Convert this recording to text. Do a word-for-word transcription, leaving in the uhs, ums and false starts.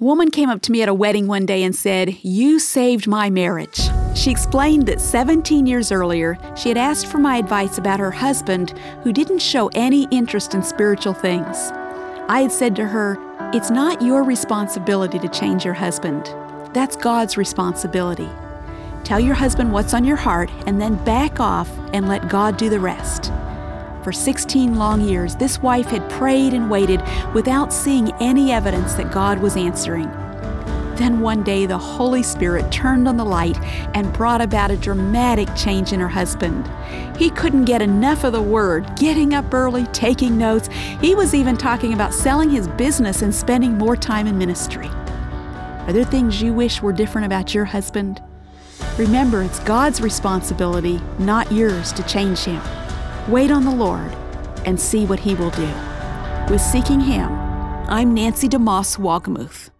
A woman came up to me at a wedding one day and said, "You saved my marriage." She explained that seventeen years earlier, she had asked for my advice about her husband who didn't show any interest in spiritual things. I had said to her, "It's not your responsibility to change your husband. That's God's responsibility. Tell your husband what's on your heart and then back off and let God do the rest." For sixteen long years, this wife had prayed and waited without seeing any evidence that God was answering. Then one day, the Holy Spirit turned on the light and brought about a dramatic change in her husband. He couldn't get enough of the Word, getting up early, taking notes. He was even talking about selling his business and spending more time in ministry. Are there things you wish were different about your husband? Remember, it's God's responsibility, not yours, to change him. Wait on the Lord and see what He will do. With Seeking Him, I'm Nancy DeMoss Wolgemuth.